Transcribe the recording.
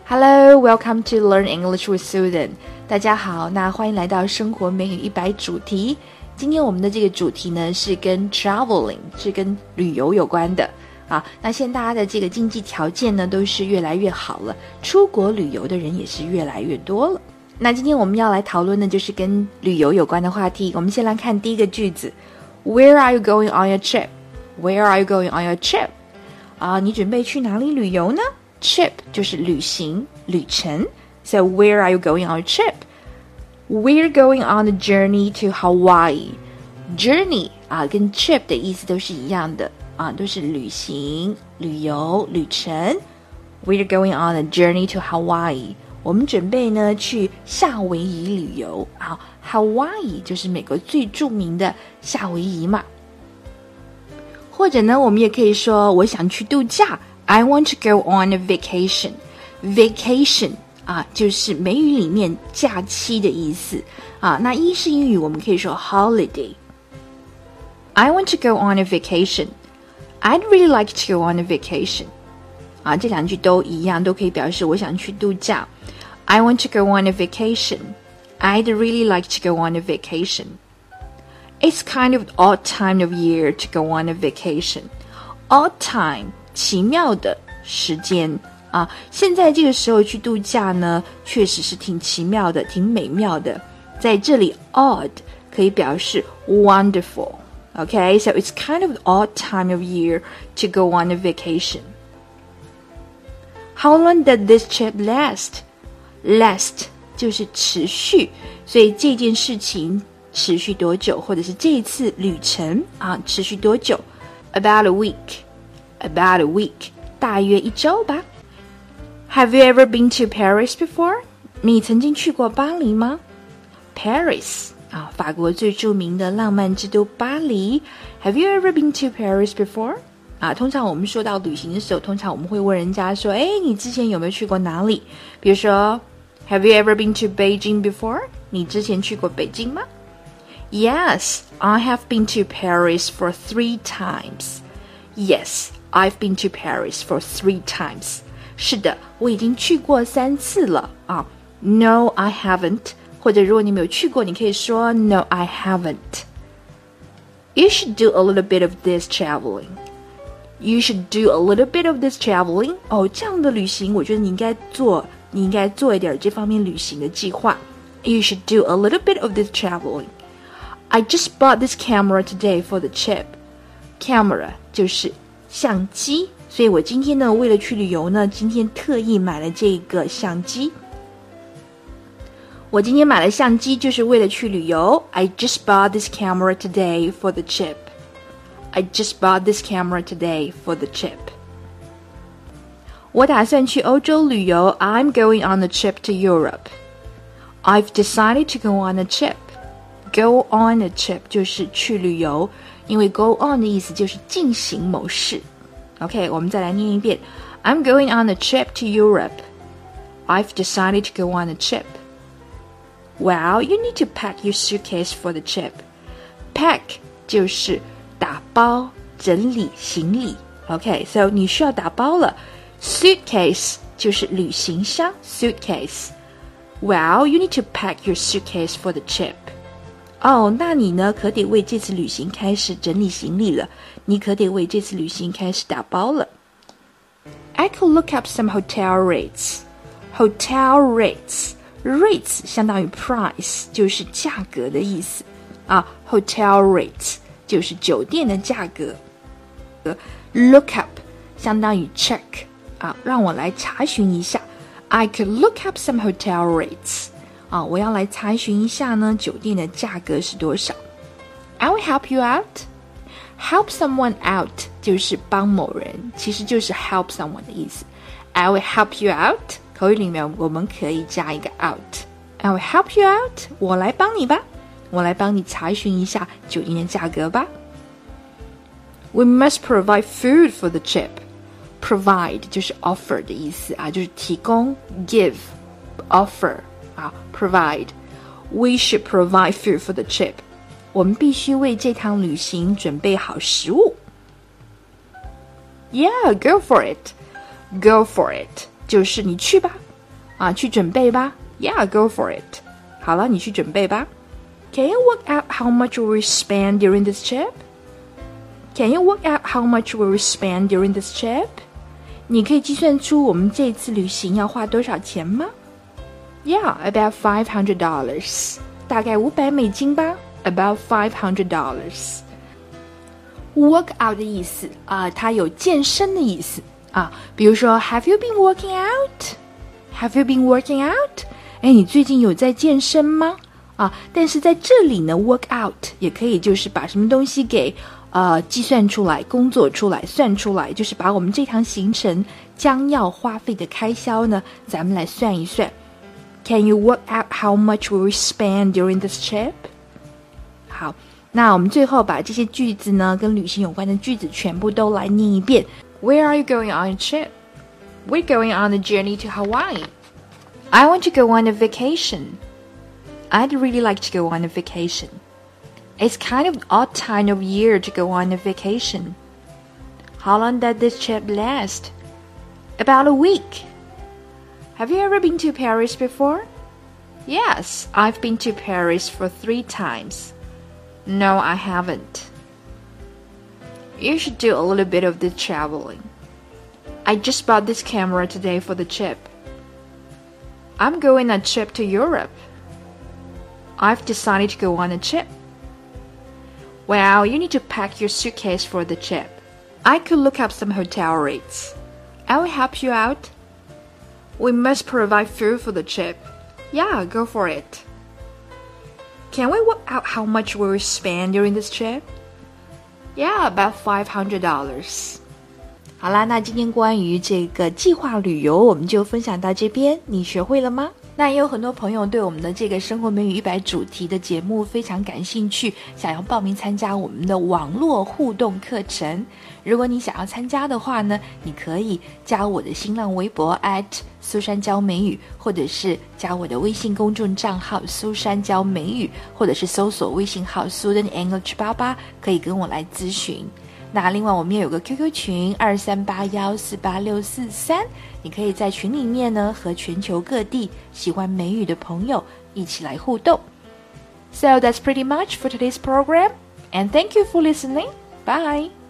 Hello, welcome to Learn English with Susan. 大家好，那欢迎来到生活美语100主题。今天我们的这个主题呢是跟 traveling， 是跟旅游有关的啊。那现在大家的这个经济条件呢都是越来越好了，出国旅游的人也是越来越多了。那今天我们要来讨论的就是跟旅游有关的话题。我们先来看第一个句子 Where are you going on your trip? Where are you going on your trip? 你准备去哪里旅游呢？ Trip 就是旅行、旅程。So where are you going on your trip? We're going on a journey to Hawaii. Journey 跟 trip 的意思都是一样的都是旅行、旅游、旅程。We're going on a journey to Hawaii. 我们准备呢去夏威夷旅游Hawaii 就是美国最著名的夏威夷嘛。或者呢我们也可以说我想去度假 I want to go on a vacation. Vacation 就是美语里面假期的意思那英式英语我们可以说 holiday. I want to go on a vacation. I'd really like to go on a vacation. 这两句都一样，都可以表示我想去度假。I want to go on a vacation. I'd really like to go on a vacation. It's kind of odd time of year to go on a vacation. Odd time, 奇妙的时间现在这个时候去度假呢，确实是挺奇妙的，挺美妙的。在这里 odd 可以表示 wonderful. Okay, so it's kind of odd time of year to go on a vacation. How long did this trip last? Last 就是持续，所以这件事情持续多久，或者是这一次旅程持续多久 About a week. About a week. 大约1周吧。Have you ever been to Paris before? 你曾经去过巴黎吗？ Paris 法国最著名的浪漫之都巴黎。Have you ever been to Paris before? 通常我们说到旅行的时候，通常我们会问人家说你之前有没有去过哪里？比如说 Have you ever been to Beijing before? 你之前去过北京吗？ Yes, I have been to Paris for 3 times. Yes, I've been to Paris for 3 times. 是的，我已经去过3次了No, I haven't. 或者如果你没有去过，你可以说 No, I haven't. You should do a little bit of this traveling. You should do a little bit of this traveling. 这样的旅行我觉得你应该做一点这方面旅行的计划。You should do a little bit of this traveling. I just bought this camera today for the trip. Camera 就是相机，所以我今天呢为了去旅游呢，今天特意买了这个相机。我今天买了相机就是为了去旅游。I just bought this camera today for the trip. I just bought this camera today for the trip. 我打算去欧洲旅游。I'm going on a trip to Europe. I've decided to go on a trip. Go on a trip 就是去旅游，因为 go on 的意思就是进行某事。OK, 我们再来念一遍。I'm going on a trip to Europe. I've decided to go on a trip. Well, you need to pack your suitcase for the trip. Pack 就是打包、整理行李。OK, so 你需要打包了。Suitcase 就是旅行箱 suitcase. Well, you need to pack your suitcase for the trip. 那你呢可得为这次旅行开始整理行李了，你可得为这次旅行开始打包了。I could look up some hotel rates. Hotel rates. Rates 相当于 price 就是价格的意思Hotel rates 就是酒店的价格。Look up 相当于 check让我来查询一下。I could look up some hotel rates. 我要来查询一下呢酒店的价格是多少。I will help you out. Help someone out 就是帮某人，其实就是 help someone 的意思。I will help you out. 口语里面我们可以加一个 out. I will help you out. 我来帮你吧，我来帮你查询一下酒店的价格吧。We must provide food for the trip. Provide 就是 offer 的意思就是提供 give offer provide. We should provide food for the trip. 我们必须为这趟旅行准备好食物。Yeah, go for it. Go for it. 就是你去吧， 去准备吧。Yeah, go for it. 好了，你去准备吧。Can you work out how much we will spend during this trip? Can you work out how much we will spend during this trip? 你可以计算出我们这次旅行要花多少钱吗？ Yeah, about $500. 大概$500吧。About $500. Work out 的意思它有健身的意思比如说 Have you been working out? Have you been working out? 你最近有在健身吗？但是在这里呢 work out 也可以就是把什么东西给计算出来，工作出来，算出来，就是把我们这趟行程将要花费的开销呢，咱们来算一算。Can you work out how much we will spend during this trip? 好，那我们最后把这些句子呢，跟旅行有关的句子全部都来念一遍。Where are you going on a trip? We're going on a journey to Hawaii. I want to go on a vacation. I'd really like to go on a vacation.It's kind of odd time of year to go on a vacation. How long does this trip last? About a week. Have you ever been to Paris before? Yes, I've been to Paris for 3 times. No, I haven't. You should do a little bit of this traveling. I just bought this camera today for the trip. I'm going on a trip to Europe. I've decided to go on a trip.Well, you need to pack your suitcase for the trip. I could look up some hotel rates. I will help you out. We must provide food for the trip. Yeah, go for it. Can we work out how much we will spend during this trip? Yeah, about $500. 好啦，那今天关于这个计划旅游我们就分享到这边，你学会了吗？那也有很多朋友对我们的这个生活美语100主题的节目非常感兴趣，想要报名参加我们的网络互动课程。如果你想要参加的话呢，你可以加我的新浪微博苏珊教美语，或者是加我的微信公众账号苏珊教美语，或者是搜索微信号 Student English 88，可以跟我来咨询。那另外我们也有个 QQ 群2381486643，你可以在群里面呢和全球各地喜欢美语的朋友一起来互动。So that's pretty much for today's program, and thank you for listening. Bye.